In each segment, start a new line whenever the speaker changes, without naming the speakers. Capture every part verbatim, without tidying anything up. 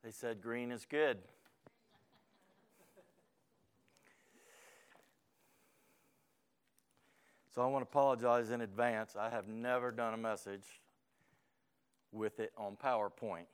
They said green is good. So I want to apologize in advance. I have never done a message with it on PowerPoint.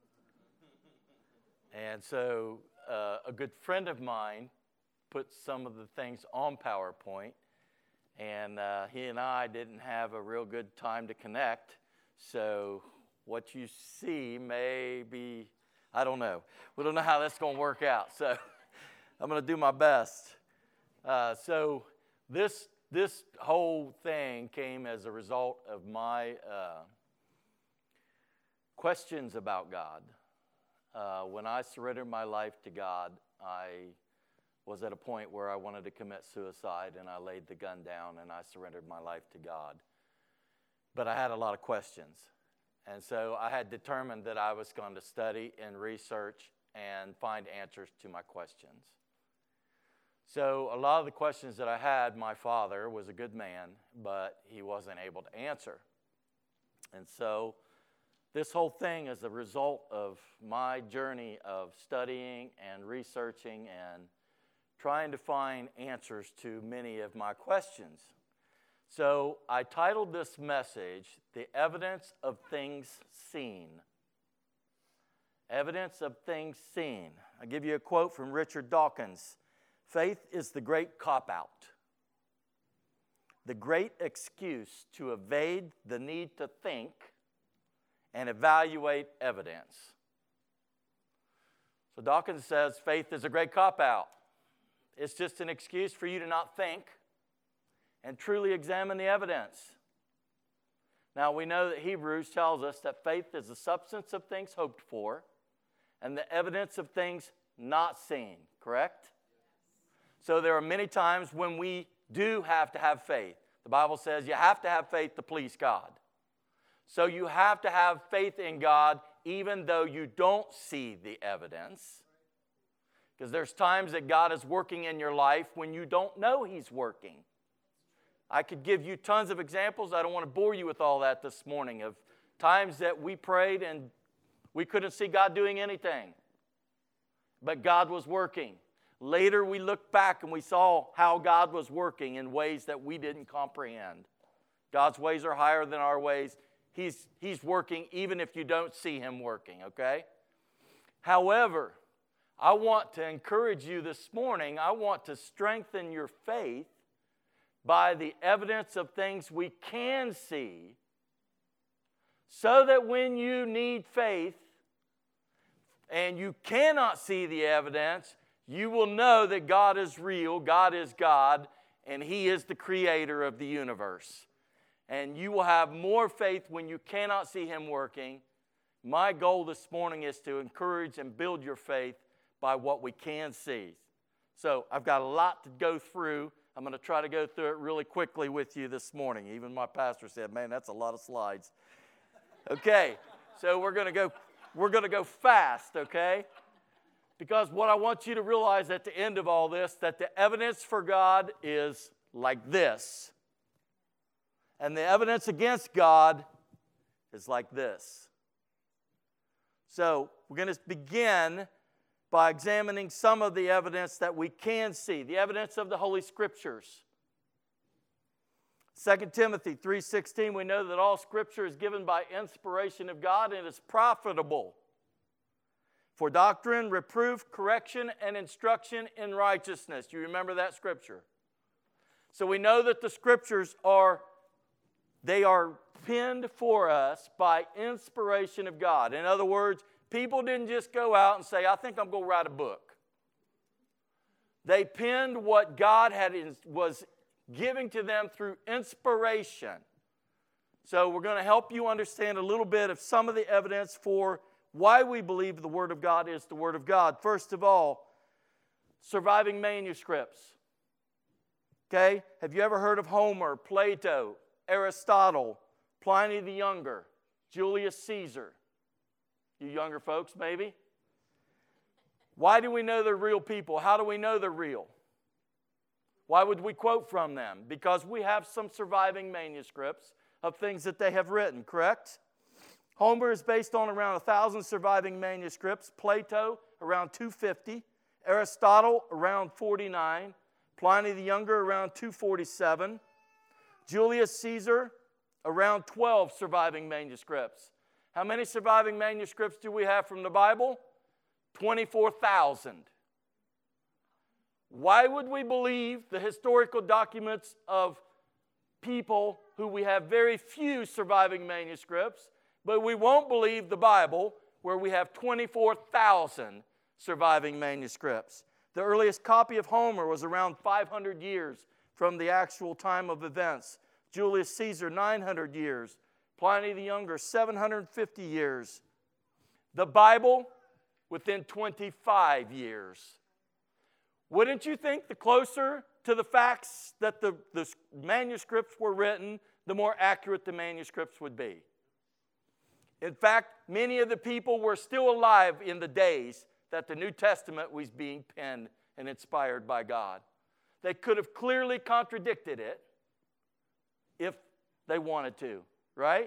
And so uh, a good friend of mine put some of the things on PowerPoint, and uh, he and I didn't have a real good time to connect. So what you see may be, I don't know. We don't know how that's going to work out. So I'm going to do my best. Uh, so this this whole thing came as a result of my uh, questions about God. Uh, when I surrendered my life to God, I was at a point where I wanted to commit suicide, and I laid the gun down and I surrendered my life to God. But I had a lot of questions. And so I had determined that I was going to study and research and find answers to my questions. So a lot of the questions that I had, my father was a good man, but he wasn't able to answer. And so this whole thing is a result of my journey of studying and researching and trying to find answers to many of my questions. So I titled this message, The Evidence of Things Seen. Evidence of Things Seen. I'll give you a quote from Richard Dawkins. Faith is the great cop-out, the great excuse to evade the need to think and evaluate evidence. So Dawkins says faith is a great cop-out. It's just an excuse for you to not think and truly examine the evidence. Now, we know that Hebrews tells us that faith is the substance of things hoped for and the evidence of things not seen, correct? So there are many times when we do have to have faith. The Bible says you have to have faith to please God. So you have to have faith in God even though you don't see the evidence. Because there's times that God is working in your life when you don't know He's working. I could give you tons of examples. I don't want to bore you with all that this morning of times that we prayed and we couldn't see God doing anything. But God was working. Later we looked back and we saw how God was working in ways that we didn't comprehend. God's ways are higher than our ways. He's, he's working even if you don't see Him working, okay? However, I want to encourage you this morning. I want to strengthen your faith by the evidence of things we can see, so that when you need faith and you cannot see the evidence, you will know that God is real, God is God, and He is the creator of the universe. And you will have more faith when you cannot see Him working. My goal this morning is to encourage and build your faith by what we can see. So I've got a lot to go through. I'm going to try to go through it really quickly with you this morning. Even my pastor said, man, that's a lot of slides. Okay, so we're going to go, we're going to go fast, okay? Because what I want you to realize at the end of all this, that the evidence for God is like this. And the evidence against God is like this. So we're going to begin by examining some of the evidence that we can see, the evidence of the Holy Scriptures. Second Timothy three sixteen, we know that all Scripture is given by inspiration of God and is profitable for doctrine, reproof, correction, and instruction in righteousness. You remember that Scripture? So we know that the Scriptures are, they are penned for us by inspiration of God. In other words, people didn't just go out and say, I think I'm going to write a book. They penned what God had was giving to them through inspiration. So we're going to help you understand a little bit of some of the evidence for why we believe the Word of God is the Word of God. First of all, surviving manuscripts. Okay? Have you ever heard of Homer, Plato, Aristotle, Pliny the Younger, Julius Caesar? You younger folks, maybe? Why do we know they're real people? How do we know they're real? Why would we quote from them? Because we have some surviving manuscripts of things that they have written, correct? Homer is based on around one thousand surviving manuscripts. Plato, around two hundred fifty. Aristotle, around forty-nine. Pliny the Younger, around two forty-seven. Julius Caesar, around twelve surviving manuscripts. How many surviving manuscripts do we have from the Bible? twenty-four thousand. Why would we believe the historical documents of people who we have very few surviving manuscripts, but we won't believe the Bible where we have twenty-four thousand surviving manuscripts? The earliest copy of Homer was around five hundred years from the actual time of events. Julius Caesar, nine hundred years. Pliny the Younger, seven hundred fifty years. The Bible, within twenty-five years. Wouldn't you think the closer to the facts that the, the manuscripts were written, the more accurate the manuscripts would be? In fact, many of the people were still alive in the days that the New Testament was being penned and inspired by God. They could have clearly contradicted it if they wanted to, right?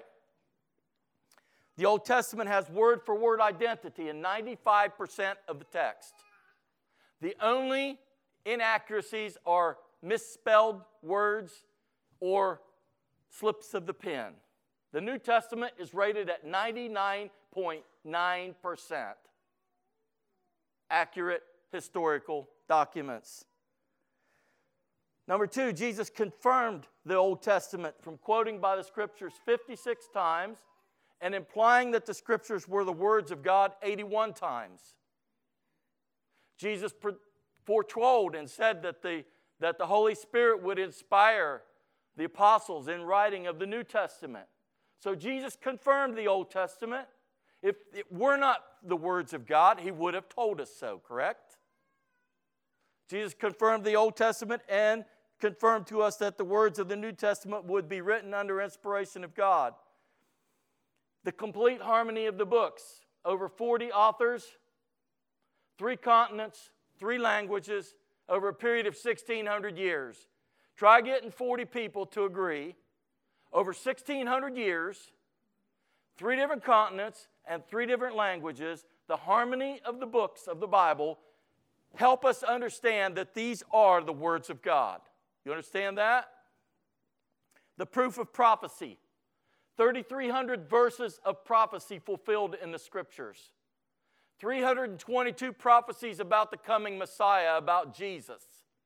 The Old Testament has word-for-word identity in ninety-five percent of the text. The only inaccuracies are misspelled words or slips of the pen. The New Testament is rated at ninety-nine point nine percent accurate historical documents. Number two, Jesus confirmed the Old Testament from quoting by the Scriptures fifty-six times and implying that the Scriptures were the words of God eighty-one times. Jesus foretold and said that the, that the Holy Spirit would inspire the apostles in writing of the New Testament. So Jesus confirmed the Old Testament. If it were not the words of God, he would have told us so, correct? Jesus confirmed the Old Testament and confirmed to us that the words of the New Testament would be written under inspiration of God. The complete harmony of the books, over forty authors, three continents, three languages, over a period of sixteen hundred years. Try getting forty people to agree. Over sixteen hundred years, three different continents, and three different languages, the harmony of the books of the Bible help us understand that these are the words of God. You understand that? The proof of prophecy. thirty-three hundred verses of prophecy fulfilled in the Scriptures. three hundred twenty-two prophecies about the coming Messiah, about Jesus.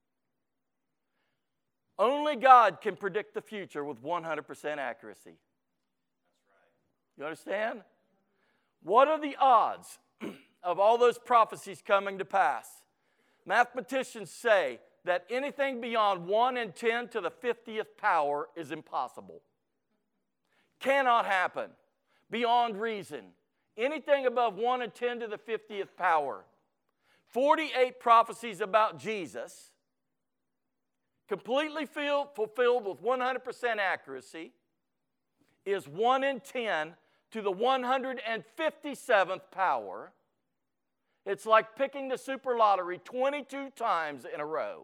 Only God can predict the future with one hundred percent accuracy. That's right. You understand? What are the odds of all those prophecies coming to pass? Mathematicians say that anything beyond one in ten to the fiftieth power is impossible. Cannot happen. Beyond reason. Anything above one in ten to the fiftieth power. forty-eight prophecies about Jesus, completely filled, fulfilled with one hundred percent accuracy, is one in ten to the one hundred fifty-seventh power. It's like picking the super lottery twenty-two times in a row.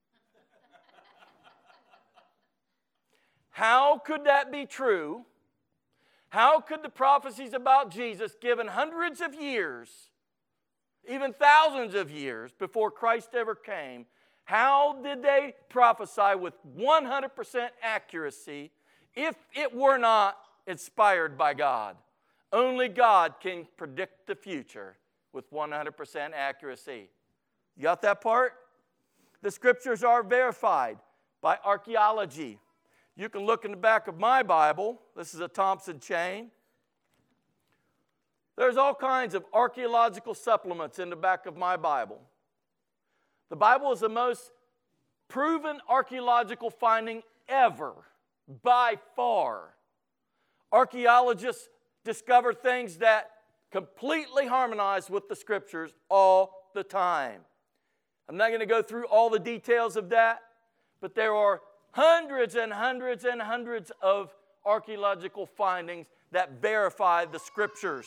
How could that be true? How could the prophecies about Jesus given hundreds of years, even thousands of years before Christ ever came, how did they prophesy with one hundred percent accuracy if it were not inspired by God? Only God can predict the future with one hundred percent accuracy. You got that part? The Scriptures are verified by archaeology. You can look in the back of my Bible. This is a Thompson chain. There's all kinds of archaeological supplements in the back of my Bible. The Bible is the most proven archaeological finding ever, by far. Archaeologists discover things that completely harmonize with the Scriptures all the time. I'm not going to go through all the details of that, but there are hundreds and hundreds and hundreds of archaeological findings that verify the Scriptures.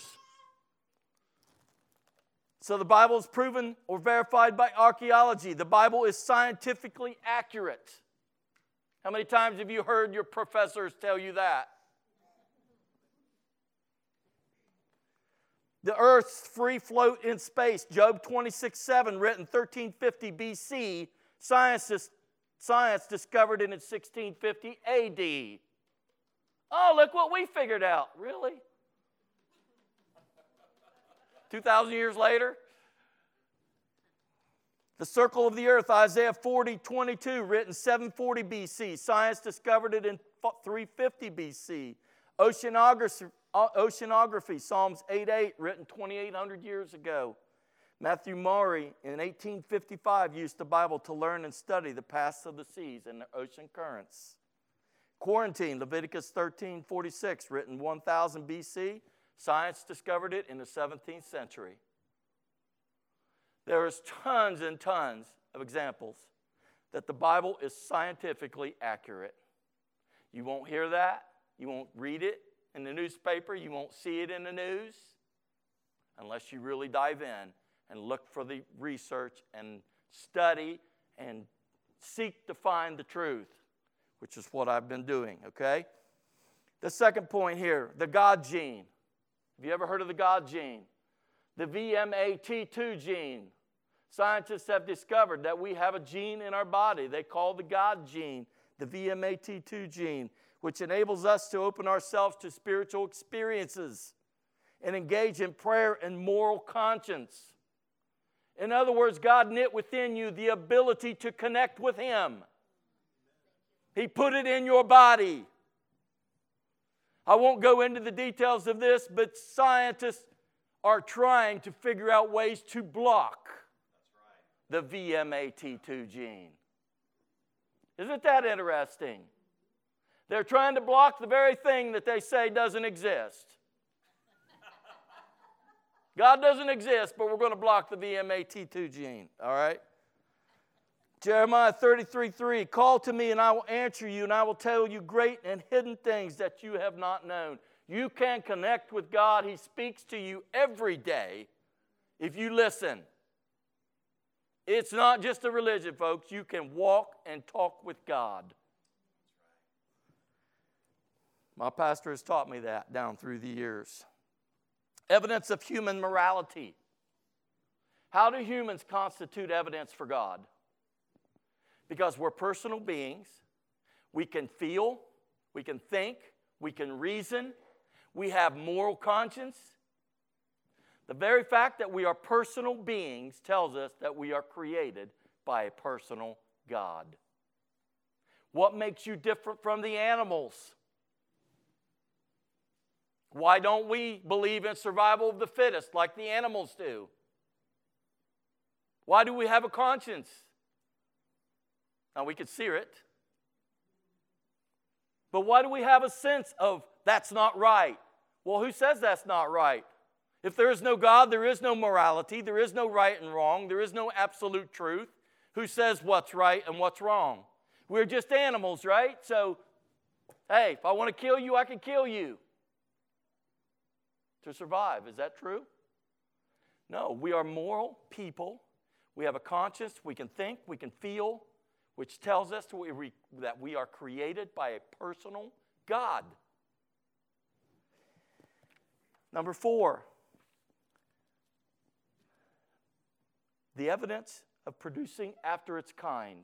So the Bible is proven or verified by archaeology. The Bible is scientifically accurate. How many times have you heard your professors tell you that? The earth's free float in space. Job twenty-six seven, written thirteen fifty B C. Scientists, science discovered it in sixteen fifty A D. Oh, look what we figured out. Really? two thousand years later? The circle of the earth, Isaiah forty twenty-two, written seven forty B C. Science discovered it in three fifty B C. Oceanography, oceanography Psalms eight eight, written twenty-eight hundred years ago. Matthew Maury, in eighteen fifty-five, used the Bible to learn and study the paths of the seas and the ocean currents. Quarantine, Leviticus thirteen forty-six, written one thousand B C. Science discovered it in the seventeenth century. There is tons and tons of examples that the Bible is scientifically accurate. You won't hear that. You won't read it in the newspaper. You won't see it in the news unless you really dive in and look for the research and study and seek to find the truth, which is what I've been doing, okay? The second point here, the God gene. Have you ever heard of the God gene? The V M A T two gene. Scientists have discovered that we have a gene in our body they call the God gene, the V M A T two gene, which enables us to open ourselves to spiritual experiences and engage in prayer and moral conscience. In other words, God knit within you the ability to connect with Him. He put it in your body. I won't go into the details of this, but scientists are trying to figure out ways to block the V M A T two gene. Isn't that interesting? They're trying to block the very thing that they say doesn't exist. God doesn't exist, but we're going to block the V M A T two gene, all right? Jeremiah thirty-three three, call to me and I will answer you and I will tell you great and hidden things that you have not known. You can connect with God. He speaks to you every day if you listen. It's not just a religion, folks. You can walk and talk with God. My pastor has taught me that down through the years. Evidence of human morality. How do humans constitute evidence for God? Because we're personal beings. We can feel, we can think, we can reason. We have moral conscience. The very fact that we are personal beings tells us that we are created by a personal God. What makes you different from the animals? Why don't we believe in survival of the fittest like the animals do? Why do we have a conscience? Now, we could sear it. But why do we have a sense of that's not right? Well, who says that's not right? If there is no God, there is no morality, there is no right and wrong, there is no absolute truth. Who says what's right and what's wrong? We're just animals, right? So, hey, if I want to kill you, I can kill you to survive. Is that true? No, we are moral people. We have a conscience. We can think, we can feel, which tells us that we are created by a personal God. Number four, the evidence of producing after its kind.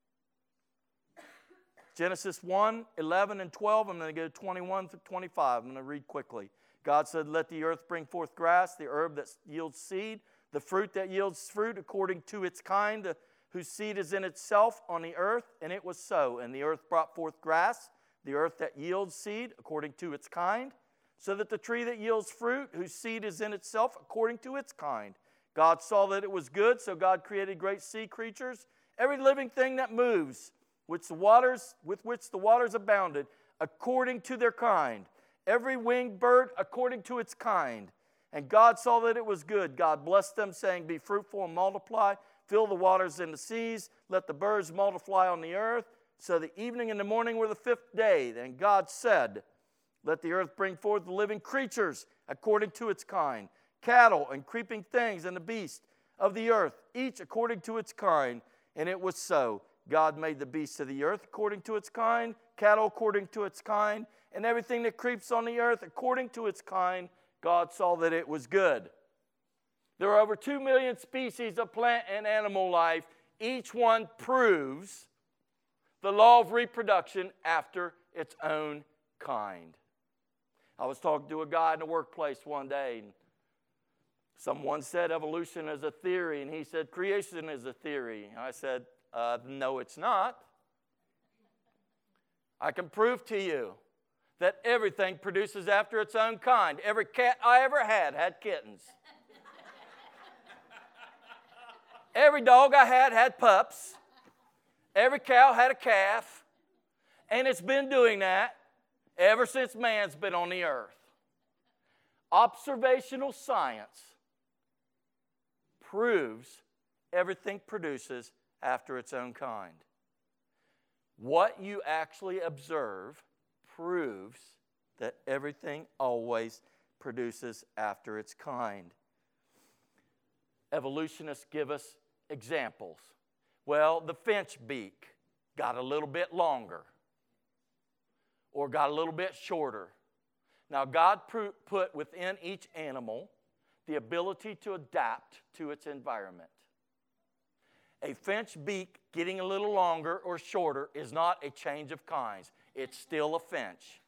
Genesis one, eleven, and twelve. I'm going to go twenty-one through twenty-five. I'm going to read quickly. God said, let the earth bring forth grass, the herb that yields seed, the fruit that yields fruit according to its kind, the, whose seed is in itself on the earth. And it was so. And the earth brought forth grass, the earth that yields seed according to its kind, so that the tree that yields fruit, whose seed is in itself according to its kind. God saw that it was good, so God created great sea creatures, every living thing that moves, which the waters, with which the waters abounded, according to their kind. Every winged bird according to its kind. And God saw that it was good. God blessed them, saying, be fruitful and multiply, fill the waters and the seas, let the birds multiply on the earth. So the evening and the morning were the fifth day. Then God said, let the earth bring forth the living creatures according to its kind, cattle and creeping things and the beasts of the earth, each according to its kind. And it was so. God made the beasts of the earth according to its kind, cattle according to its kind, and everything that creeps on the earth according to its kind. God saw that it was good. There are over two million species of plant and animal life. Each one proves the law of reproduction after its own kind. I was talking to a guy in the workplace one day, and someone said evolution is a theory, and he said creation is a theory. I said, uh, no, it's not. I can prove to you that everything produces after its own kind. Every cat I ever had had kittens. Every dog I had had pups. Every cow had a calf. And it's been doing that ever since man's been on the earth. Observational science proves everything produces after its own kind. What you actually observe proves that everything always produces after its kind. Evolutionists give us examples. Well, the finch beak got a little bit longer or got a little bit shorter. Now, God put within each animal the ability to adapt to its environment. A finch beak getting a little longer or shorter is not a change of kinds. It's still a finch.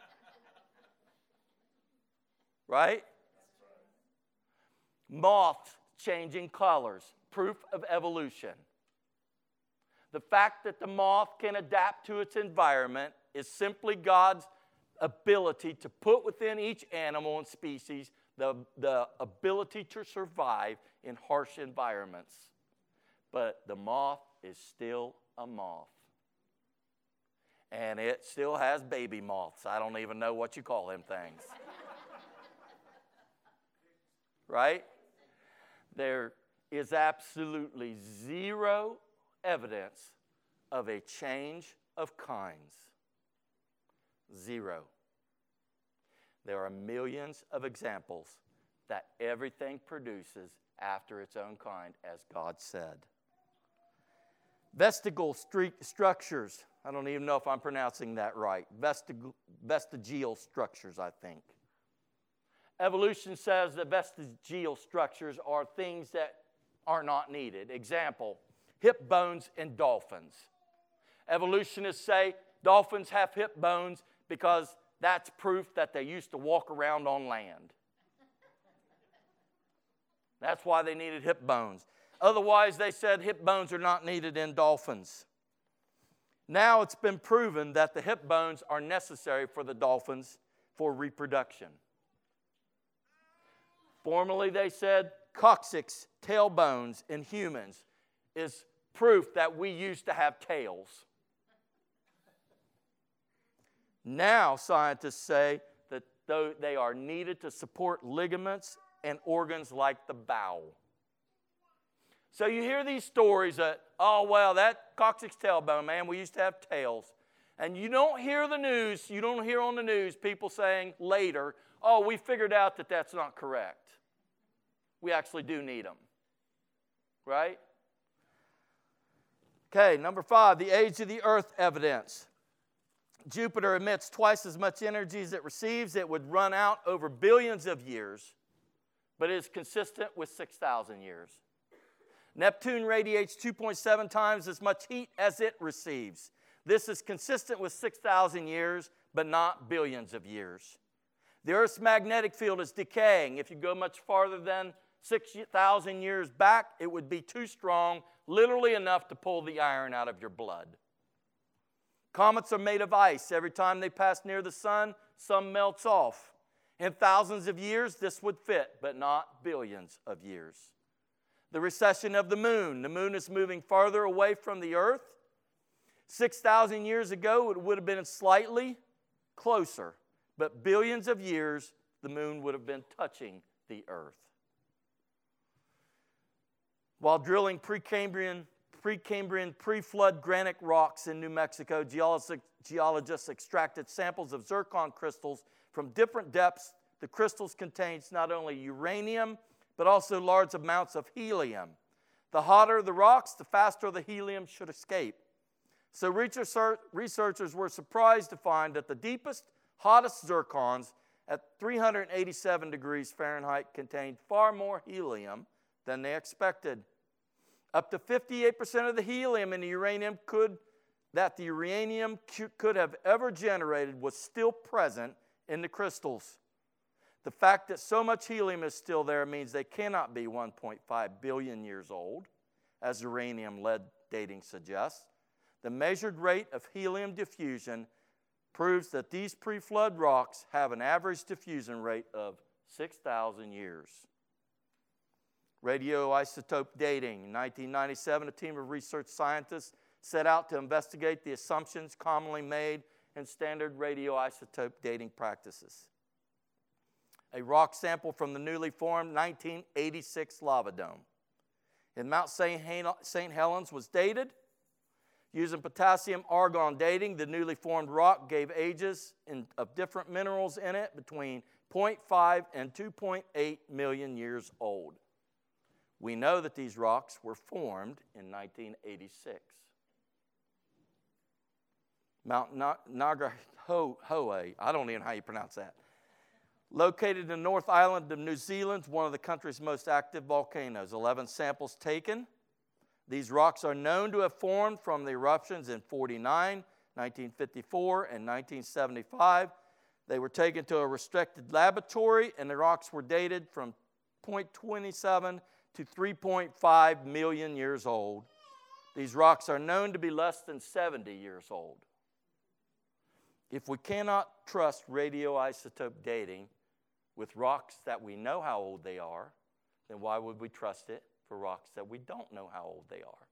Right? Moths changing colors, proof of evolution. The fact that the moth can adapt to its environment is simply God's ability to put within each animal and species the, the ability to survive in harsh environments. But the moth is still a moth. And it still has baby moths. I don't even know what you call them things. Right? There is absolutely zero evidence of a change of kinds. Zero. There are millions of examples that everything produces after its own kind, as God said. Vestigial structures. I don't even know if I'm pronouncing that right. Vestig- vestigial structures, I think. Evolution says that vestigial structures are things that are not needed. Example, hip bones in dolphins. Evolutionists say dolphins have hip bones because that's proof that they used to walk around on land. That's why they needed hip bones. Otherwise, they said hip bones are not needed in dolphins. Now it's been proven that the hip bones are necessary for the dolphins for reproduction. Formerly, they said coccyx, tailbones in humans is proof that we used to have tails. Now, scientists say that though they are needed to support ligaments and organs like the bowel. So you hear these stories that, oh, well, that coccyx tailbone, man, we used to have tails. And you don't hear the news, you don't hear on the news people saying later, oh, we figured out that that's not correct. We actually do need them. Right? Okay, number five, the age of the earth evidence. Jupiter emits twice as much energy as it receives. It would run out over billions of years, but it is consistent with six thousand years. Neptune radiates two point seven times as much heat as it receives. This is consistent with six thousand years, but not billions of years. The Earth's magnetic field is decaying. If you go much farther than six thousand years back, it would be too strong, literally enough to pull the iron out of your blood. Comets are made of ice. Every time they pass near the sun, some melts off. In thousands of years, this would fit, but not billions of years. The recession of the moon. The moon is moving farther away from the earth. six thousand years ago, it would have been slightly closer, but billions of years, the moon would have been touching the earth. While drilling Precambrian, Precambrian pre-flood granite rocks in New Mexico, geologists extracted samples of zircon crystals from different depths. The crystals contained not only uranium, but also large amounts of helium. The hotter the rocks, the faster the helium should escape. So researchers were surprised to find that the deepest, hottest zircons at three hundred eighty-seven degrees Fahrenheit contained far more helium than they expected. Up to fifty-eight percent of the helium in the uranium could, that the uranium could have ever generated was still present in the crystals. The fact that so much helium is still there means they cannot be one point five billion years old, as uranium lead dating suggests. The measured rate of helium diffusion proves that these pre-flood rocks have an average diffusion rate of six thousand years. Radioisotope dating. In nineteen ninety-seven, a team of research scientists set out to investigate the assumptions commonly made in standard radioisotope dating practices. A rock sample from the newly formed nineteen eighty-six lava dome in Mount Saint Helens was dated. Using potassium-argon dating, the newly formed rock gave ages in, of different minerals in it between zero point five and two point eight million years old. We know that these rocks were formed in nineteen eighty-six. Mount Nagahoe, I don't even know how you pronounce that. Located in the North Island of New Zealand, one of the country's most active volcanoes. eleven samples taken. These rocks are known to have formed from the eruptions in forty-nine, nineteen fifty-four, and nineteen seventy-five. They were taken to a restricted laboratory, and the rocks were dated from zero point two seven to three point five million years old. These rocks are known to be less than seventy years old. If we cannot trust radioisotope dating with rocks that we know how old they are, then why would we trust it for rocks that we don't know how old they are?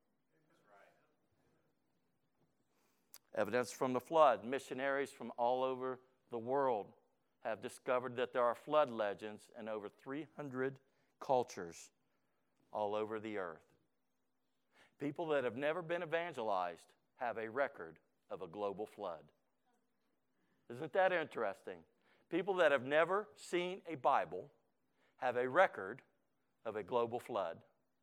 Evidence from the flood. Missionaries from all over the world have discovered that there are flood legends in over three hundred cultures all over the earth. People that have never been evangelized have a record of a global flood. Isn't that interesting? People that have never seen a Bible have a record of a global flood.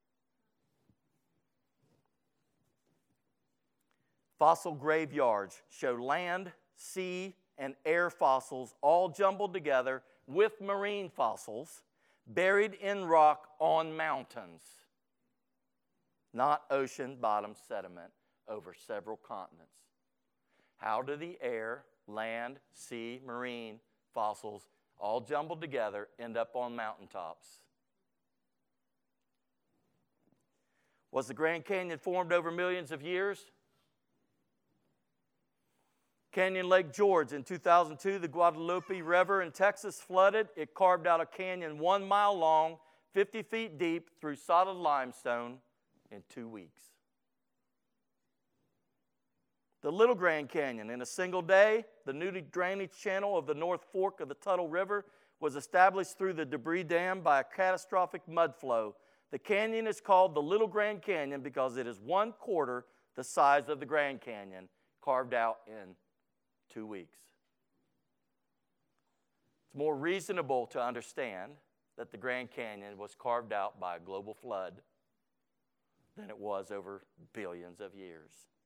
Fossil graveyards show land, sea, and air fossils all jumbled together with marine fossils buried in rock on mountains, not ocean bottom sediment over several continents. How do the air, land, sea, marine fossils all jumbled together end up on mountaintops? Was the Grand Canyon formed over millions of years? Canyon Lake George in two thousand two, the Guadalupe River in Texas flooded. It carved out a canyon one mile long, fifty feet deep through solid limestone in two weeks. The Little Grand Canyon, in a single day, the new drainage channel of the North Fork of the Tuttle River was established through the debris dam by a catastrophic mud flow. The canyon is called the Little Grand Canyon because it is one quarter the size of the Grand Canyon, carved out in two weeks. It's more reasonable to understand that the Grand Canyon was carved out by a global flood than it was over billions of years.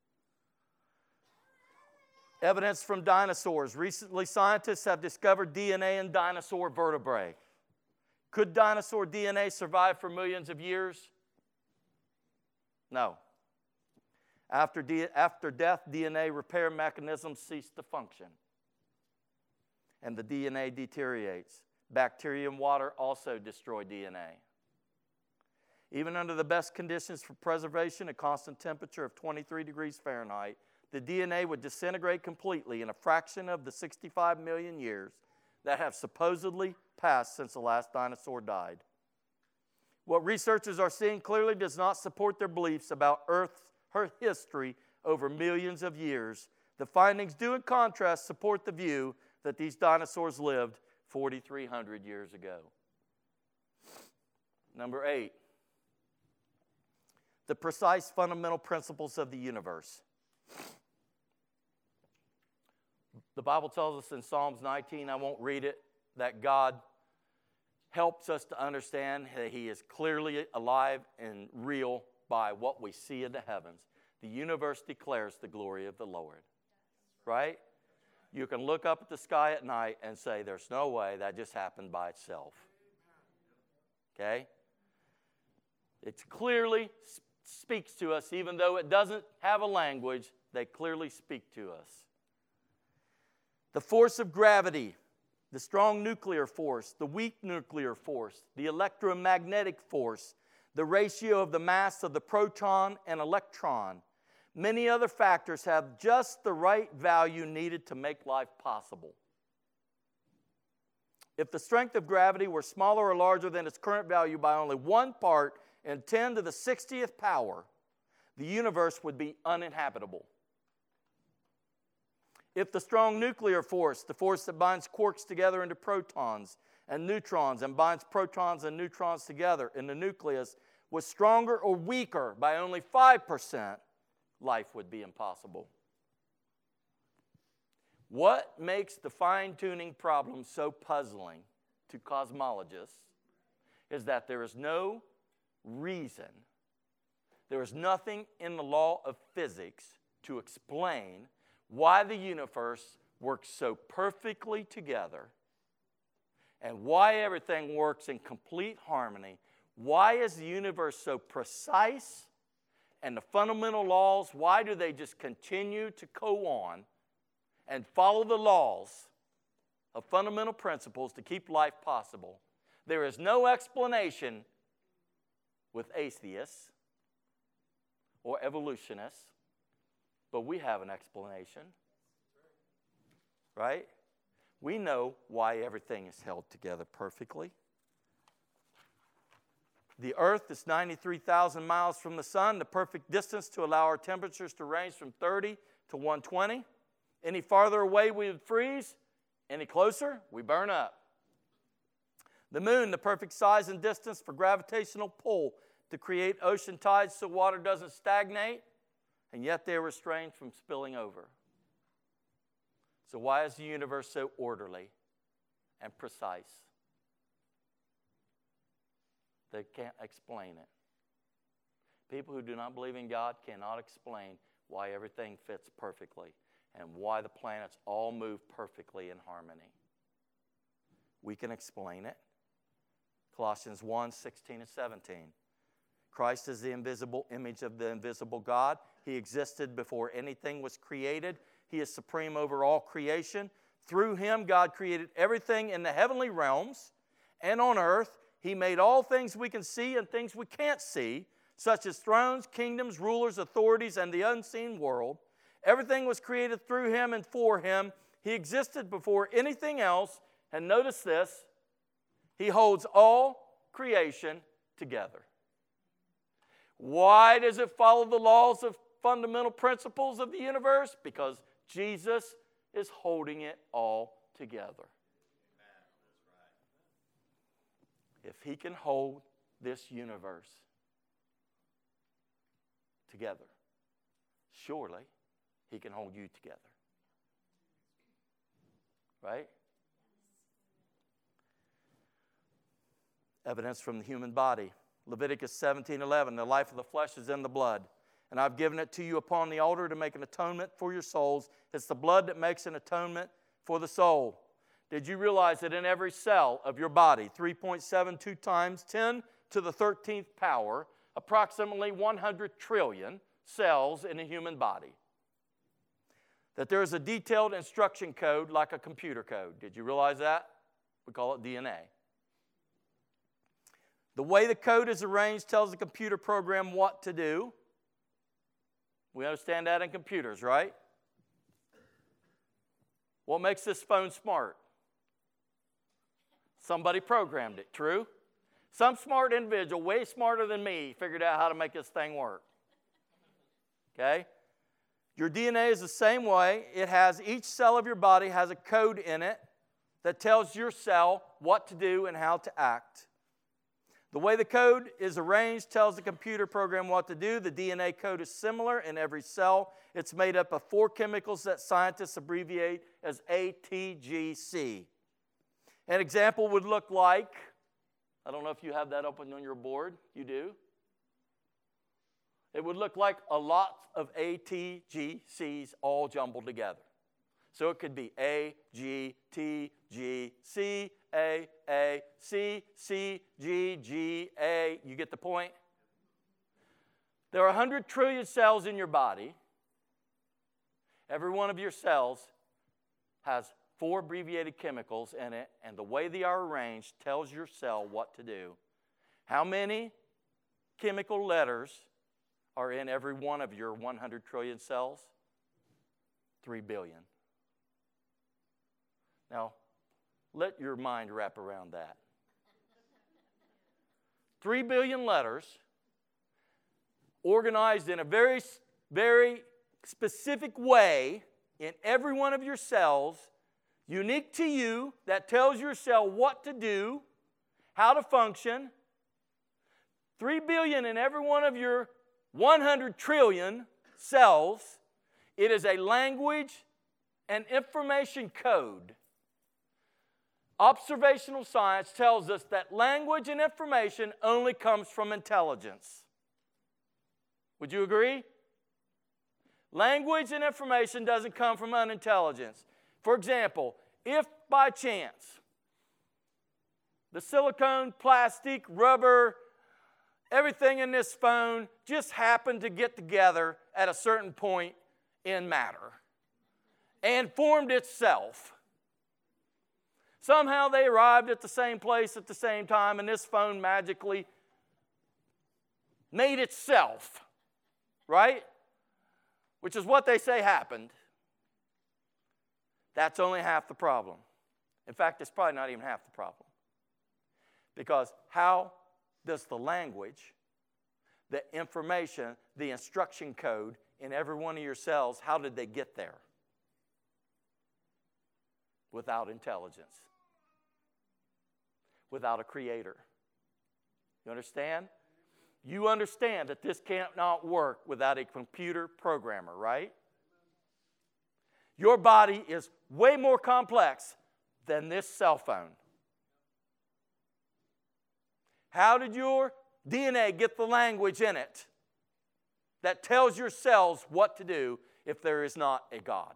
Evidence from dinosaurs. Recently, scientists have discovered D N A in dinosaur vertebrae. Could dinosaur D N A survive for millions of years? No. After, de- after death, D N A repair mechanisms cease to function, and the D N A deteriorates. Bacteria and water also destroy D N A. Even under the best conditions for preservation, a constant temperature of twenty-three degrees Fahrenheit, the D N A would disintegrate completely in a fraction of the sixty-five million years that have supposedly passed since the last dinosaur died. What researchers are seeing clearly does not support their beliefs about Earth's her history over millions of years. The findings do, in contrast, support the view that these dinosaurs lived forty-three hundred years ago. Number eight, the precise fundamental principles of the universe. The Bible tells us in Psalms nineteen, I won't read it, that God helps us to understand that He is clearly alive and real by what we see in the heavens. The universe declares the glory of the Lord. Right? You can look up at the sky at night and say, there's no way that just happened by itself. Okay? It clearly speaks to us, even though it doesn't have a language, they clearly speak to us. The force of gravity, the strong nuclear force, the weak nuclear force, the electromagnetic force, the ratio of the mass of the proton and electron. Many other factors have just the right value needed to make life possible. If the strength of gravity were smaller or larger than its current value by only one part in ten to the sixtieth power, the universe would be uninhabitable. If the strong nuclear force, the force that binds quarks together into protons and neutrons and binds protons and neutrons together in the nucleus, was stronger or weaker by only five percent, life would be impossible. What makes the fine-tuning problem so puzzling to cosmologists is that there is no reason, there is nothing in the law of physics to explain why the universe works so perfectly together and why everything works in complete harmony. Why is the universe so precise? And the fundamental laws, why do they just continue to go on and follow the laws of fundamental principles to keep life possible? There is no explanation with atheists or evolutionists, but we have an explanation, right? We know why everything is held together perfectly. The earth is ninety-three thousand miles from the sun, the perfect distance to allow our temperatures to range from thirty to one hundred twenty. Any farther away, we would freeze. Any closer, we burn up. The moon, the perfect size and distance for gravitational pull to create ocean tides so water doesn't stagnate, and yet they're restrained from spilling over. So why is the universe so orderly and precise? They can't explain it. People who do not believe in God cannot explain why everything fits perfectly and why the planets all move perfectly in harmony. We can explain it. Colossians one, sixteen and seventeen. Christ is the invisible image of the invisible God. He existed before anything was created. He is supreme over all creation. Through him, God created everything in the heavenly realms and on earth. He made all things we can see and things we can't see, such as thrones, kingdoms, rulers, authorities, and the unseen world. Everything was created through him and for him. He existed before anything else. And notice this, he holds all creation together. Why does it follow the laws of fundamental principles of the universe? Because Jesus is holding it all together. If he can hold this universe together, surely he can hold you together. Right? Evidence from the human body. Leviticus seventeen eleven, the life of the flesh is in the blood. And I've given it to you upon the altar to make an atonement for your souls. It's the blood that makes an atonement for the soul. Did you realize that in every cell of your body, three point seven two times ten to the thirteenth power, approximately one hundred trillion cells in a human body, that there is a detailed instruction code like a computer code? Did you realize that? We call it D N A. The way the code is arranged tells the computer program what to do. We understand that in computers, right? What makes this phone smart? Somebody programmed it, true? Some smart individual, way smarter than me, figured out how to make this thing work. Okay? Your D N A is the same way. It has, each cell of your body has a code in it that tells your cell what to do and how to act. The way the code is arranged tells the computer program what to do. The D N A code is similar in every cell. It's made up of four chemicals that scientists abbreviate as A T G C. An example would look like, I don't know if you have that open on your board. You do? It would look like a lot of A T G Cs all jumbled together. So it could be A, G, T, G, C, A, A, C, C, G, G, A. You get the point? There are one hundred trillion cells in your body. Every one of your cells has four abbreviated chemicals in it, and the way they are arranged tells your cell what to do. How many chemical letters are in every one of your one hundred trillion cells? Three billion. Now, let your mind wrap around that. Three billion letters organized in a very, very specific way in every one of your cells, unique to you, that tells your cell what to do, how to function. Three billion in every one of your one hundred trillion cells. It is a language and information code. Observational science tells us that language and information only comes from intelligence. Would you agree? Language and information doesn't come from unintelligence. For example, if by chance the silicone, plastic, rubber, everything in this phone just happened to get together at a certain point in matter and formed itself. Somehow they arrived at the same place at the same time, and this phone magically made itself, right? Which is what they say happened. That's only half the problem. In fact, it's probably not even half the problem. Because how does the language, the information, the instruction code in every one of your cells, how did they get there? Without intelligence. Without a creator. You understand? You understand that this cannot work without a computer programmer, right? Your body is way more complex than this cell phone. How did your D N A get the language in it that tells your cells what to do if there is not a God?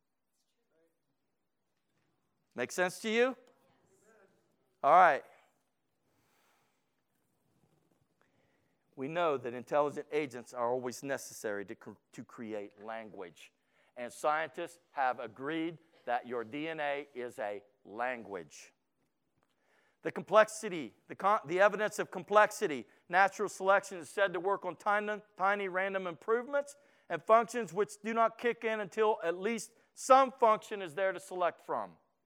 Make sense to you? All right. We know that intelligent agents are always necessary to, to create language. And scientists have agreed that your D N A is a language. The complexity, the, con- the evidence of complexity, natural selection is said to work on tiny, tiny random improvements and functions which do not kick in until at least some function is there to select from.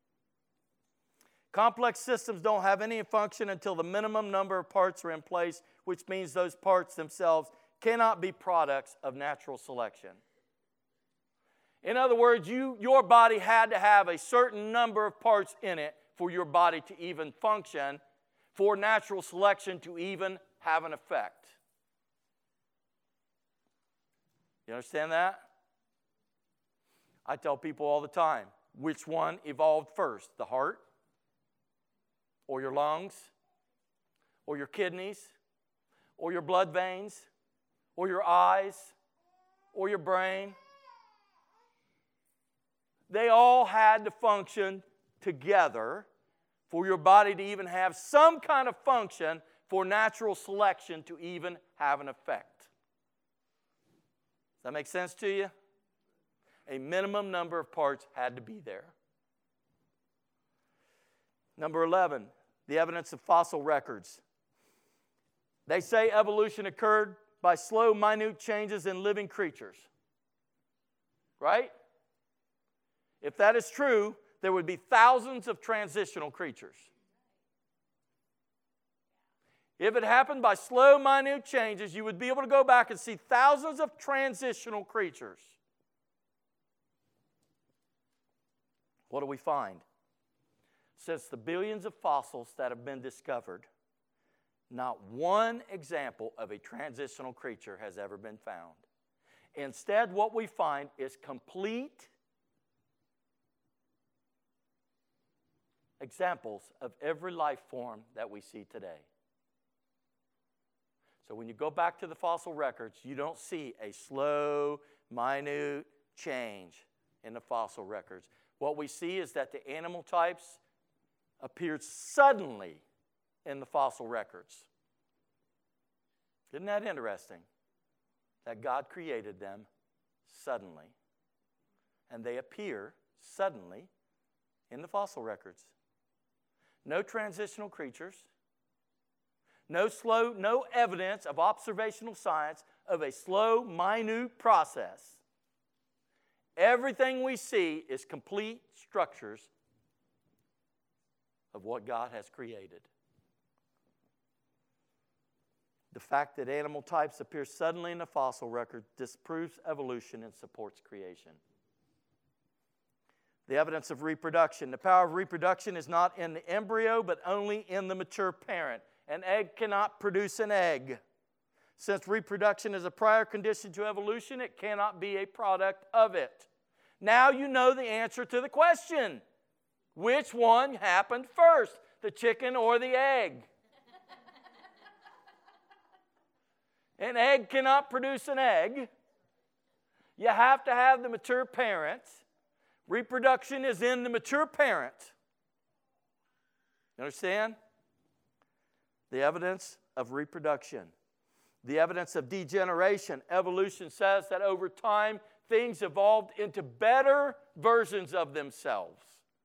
Complex systems don't have any function until the minimum number of parts are in place, which means those parts themselves cannot be products of natural selection. In other words, you, your body had to have a certain number of parts in it for your body to even function, for natural selection to even have an effect. You understand that? I tell people all the time, which one evolved first, the heart, or your lungs, or your kidneys, or your blood veins, or your eyes, or your brain? They all had to function together for your body to even have some kind of function for natural selection to even have an effect. Does that make sense to you? A minimum number of parts had to be there. Number eleven, the evidence of fossil records. They say evolution occurred by slow, minute changes in living creatures. Right? If that is true, there would be thousands of transitional creatures. If it happened by slow, minute changes, you would be able to go back and see thousands of transitional creatures. What do we find? Since the billions of fossils that have been discovered, not one example of a transitional creature has ever been found. Instead, what we find is complete examples of every life form that we see today. So when you go back to the fossil records, you don't see a slow, minute change in the fossil records. what we see is that the animal types appeared suddenly in the fossil records. Isn't that interesting? That God created them suddenly, and they appear suddenly in the fossil records. No transitional creatures, no slow, no evidence of observational science of a slow, minute process. Everything we see is complete structures of what God has created. The fact that animal types appear suddenly in the fossil record disproves evolution and supports creation. The evidence of reproduction. The power of reproduction is not in the embryo, but only in the mature parent. An egg cannot produce an egg. Since reproduction is a prior condition to evolution, it cannot be a product of it. Now you know the answer to the question. Which one happened first, the chicken or the egg? An egg cannot produce an egg. You have to have the mature parent. Reproduction is in the mature parent. You understand? The evidence of reproduction. The evidence of degeneration. Evolution says that over time, things evolved into better versions of themselves.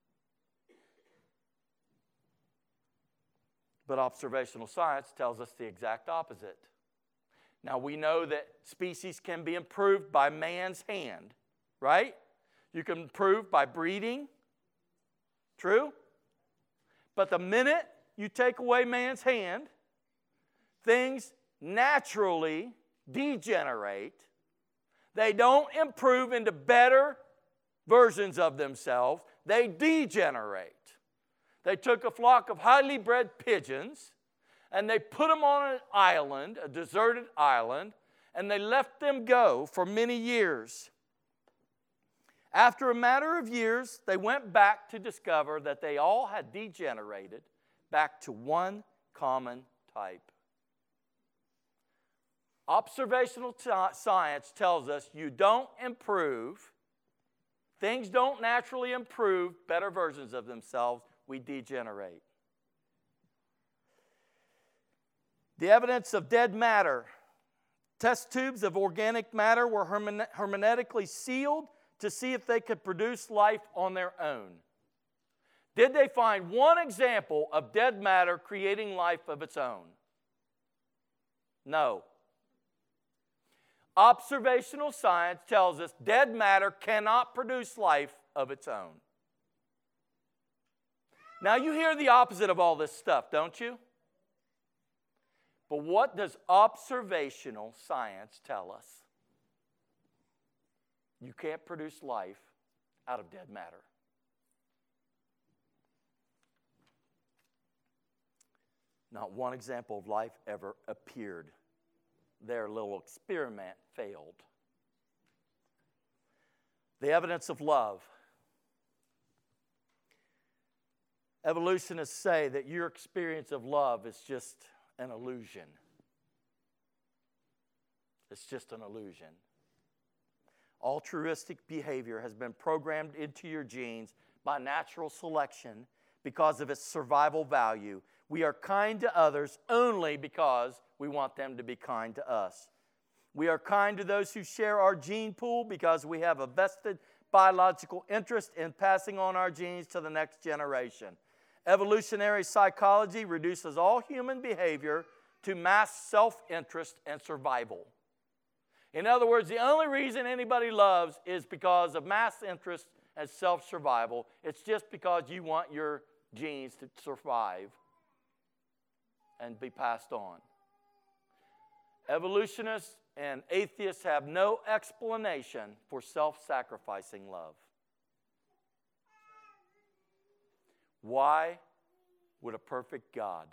But observational science tells us the exact opposite. Now, we know that species can be improved by man's hand, right? You can improve by breeding. True? But the minute you take away man's hand, things naturally degenerate. They don't improve into better versions of themselves. They degenerate. They took a flock of highly bred pigeons and they put them on an island, a deserted island, and they left them go for many years. After a matter of years, they went back to discover that they all had degenerated back to one common type. Observational t- science tells us you don't improve, things don't naturally improve better versions of themselves, we degenerate. The evidence of dead matter. Test tubes of organic matter were hermen- hermeneutically sealed to see if they could produce life on their own. Did they find one example of dead matter creating life of its own? No. Observational science tells us dead matter cannot produce life of its own. Now you hear the opposite of all this stuff, don't you? But what does observational science tell us? You can't produce life out of dead matter. Not one example of life ever appeared. Their little experiment failed. The evidence of love. Evolutionists say that your experience of love is just an illusion. It's just an illusion. Altruistic behavior has been programmed into your genes by natural selection because of its survival value. We are kind to others only because we want them to be kind to us. We are kind to those who share our gene pool because we have a vested biological interest in passing on our genes to the next generation. Evolutionary psychology reduces all human behavior to mass self-interest and survival. In other words, the only reason anybody loves is because of mass interest and self-survival. It's just because you want your genes to survive and be passed on. Evolutionists and atheists have no explanation for self-sacrificing love. Why would a perfect God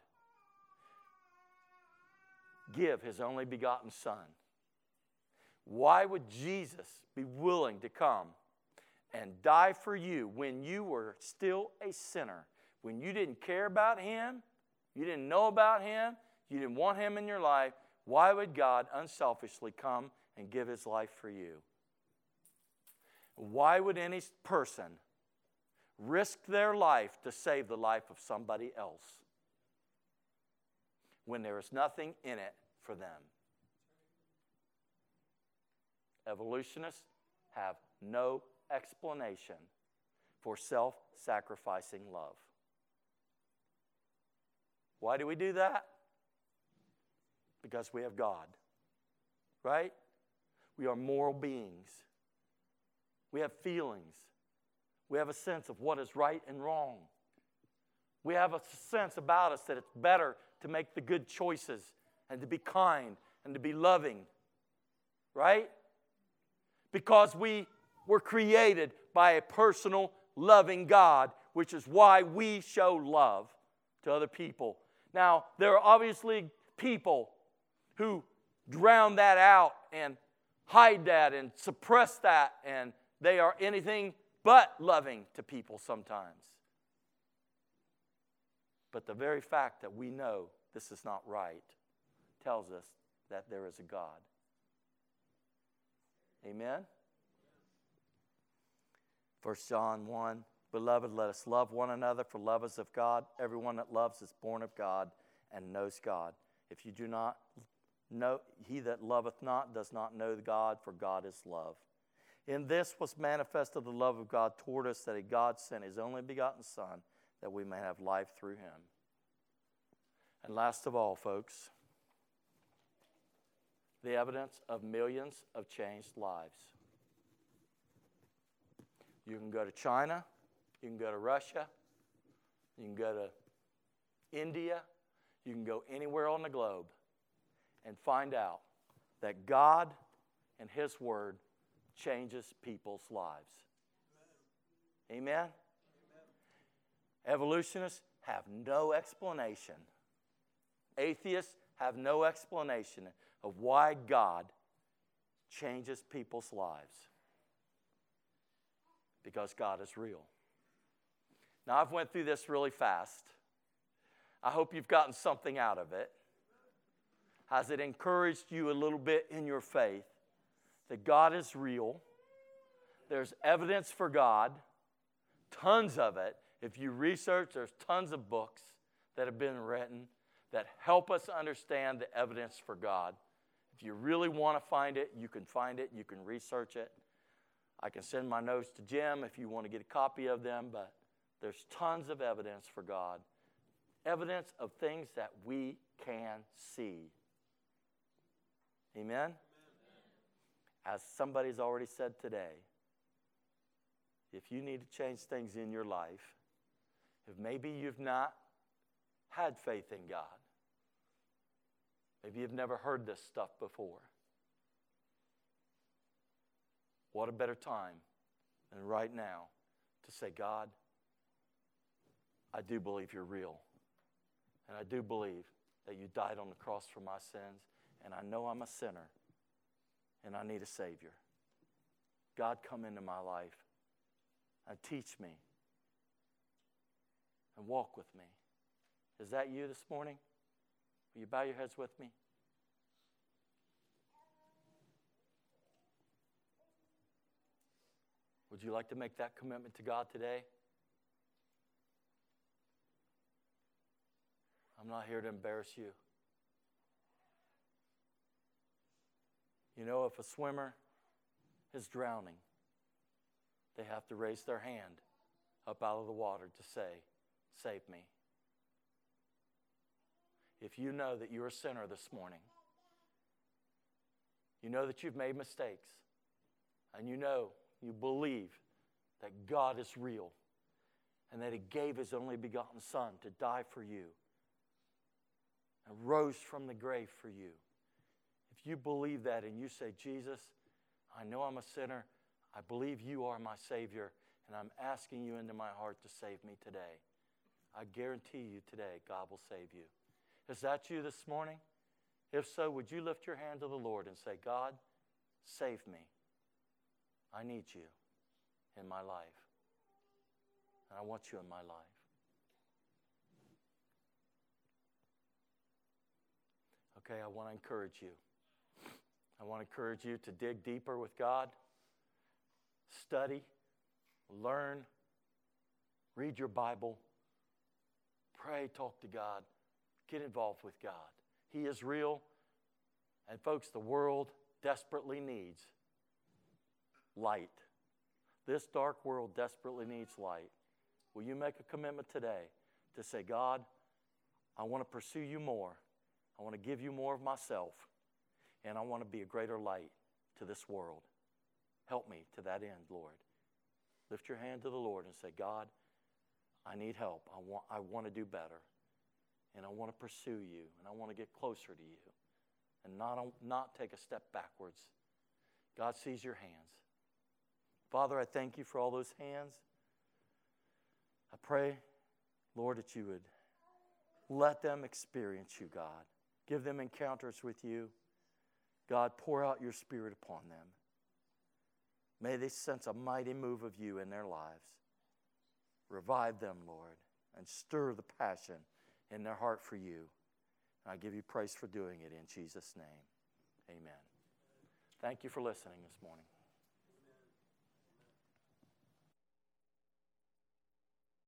give his only begotten Son? Why would Jesus be willing to come and die for you when you were still a sinner, when you didn't care about him, you didn't know about him, you didn't want him in your life? Why would God unselfishly come and give his life for you? Why would any person risk their life to save the life of somebody else when there is nothing in it for them. Evolutionists have no explanation for self-sacrificing love. Why do we do that? Because we have God, right? We are moral beings. We have feelings. We have a sense of what is right and wrong. We have a sense about us that it's better to make the good choices and to be kind and to be loving, right? Because we were created by a personal, loving God, which is why we show love to other people. Now, there are obviously people who drown that out and hide that and suppress that, and they are anything but loving to people sometimes. But the very fact that we know this is not right tells us that there is a God. Amen? First John one, beloved, let us love one another, for love is of God. Everyone that loves is born of God and knows God. If you do not know, he that loveth not does not know God, for God is love. In this was manifested the love of God toward us, that a God sent his only begotten Son, that we may have life through him. And last of all, folks, the evidence of millions of changed lives. You can go to China, you can go to Russia, you can go to India, you can go anywhere on the globe and find out that God and his word changes people's lives. Amen? Amen? Evolutionists have no explanation. Atheists have no explanation of why God changes people's lives. Because God is real. Now, I've went through this really fast. I hope you've gotten something out of it. Has it encouraged you a little bit in your faith that God is real? There's evidence for God, tons of it. If you research, there's tons of books that have been written that help us understand the evidence for God. If you really want to find it, you can find it. You can research it. I can send my notes to Jim if you want to get a copy of them, but there's tons of evidence for God. Evidence of things that we can see. Amen? Amen? As somebody's already said today, if you need to change things in your life, if maybe you've not had faith in God, maybe you've never heard this stuff before, what a better time than right now to say, God, I do believe you're real. And I do believe that you died on the cross for my sins. And I know I'm a sinner. And I need a Savior. God, come into my life and teach me and walk with me. Is that you this morning? Will you bow your heads with me? Would you like to make that commitment to God today? I'm not here to embarrass you. You know, if a swimmer is drowning, they have to raise their hand up out of the water to say, save me. If you know that you're a sinner this morning, you know that you've made mistakes, and you know, you believe that God is real and that he gave his only begotten Son to die for you and rose from the grave for you. If you believe that and you say, Jesus, I know I'm a sinner. I believe you are my Savior, and I'm asking you into my heart to save me today. I guarantee you today, God will save you. Is that you this morning? If so, would you lift your hand to the Lord and say, God, save me. I need you in my life. And I want you in my life. Okay, I want to encourage you. I want to encourage you to dig deeper with God, study, learn, Read your Bible. Pray, talk to God. Get involved with God. He is real. And folks, the world desperately needs light. This dark world desperately needs light. Will you make a commitment today to say, God, I want to pursue you more. I want to give you more of myself. And I want to be a greater light to this world. Help me to that end, Lord. Lift your hand to the Lord and say, God, I need help. I want, I want to do better. And I want to pursue you. And I want to get closer to you. And not, not take a step backwards. God sees your hands. Father, I thank you for all those hands. I pray, Lord, that you would let them experience you, God. Give them encounters with you. God, pour out your Spirit upon them. May they sense a mighty move of you in their lives. Revive them, Lord, and stir the passion in their heart for you. And I give you praise for doing it in Jesus' name. Amen. Thank you for listening this morning.